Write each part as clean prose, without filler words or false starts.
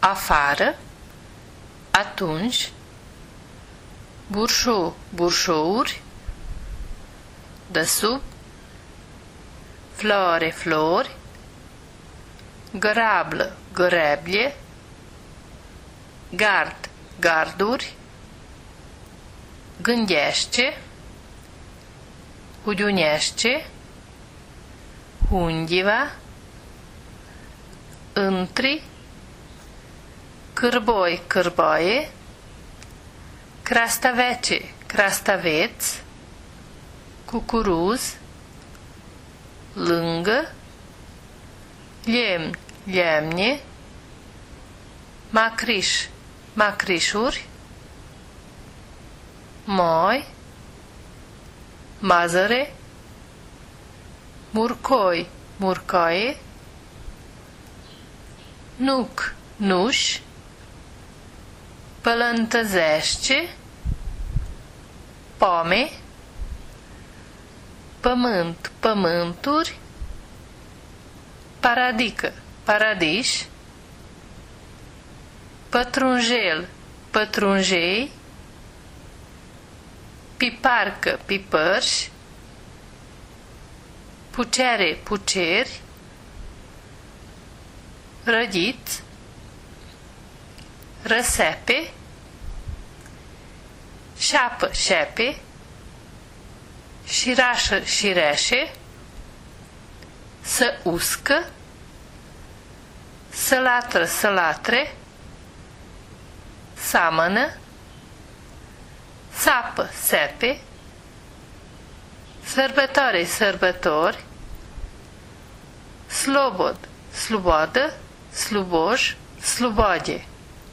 afară, atunci, burșou, burșouri, de sub, floare, flori, gărablă, găreble, gard, garduri, gândește, hudiunește, hundiva, întri, cârboi, cârboie, crastavece, crastaveț, cucuruz, lângă, lemn, lemne, macriș, macrișuri, moi, mazăre, murcoi, murcoaie, nuc, nuș, pălăntăzește, pome, pământ, pământuri, paradică, paradiș, pătrunjel, pătrunjei, piparcă, pipărși, pucere, puceri, rădiț, răsepe, șapă, șepe, șirașă, șireșe, să uscă, sălatră, sălatre, samănă, sapă, sepe, sărbătoare, sărbători, slobod, slobodă, sluboj, slubode,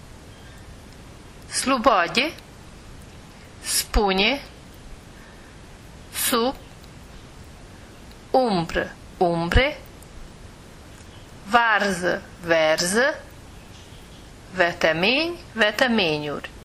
slubode, spune, sub, umbră, umbre, varză, verză, vetemeni, vetemeniuri.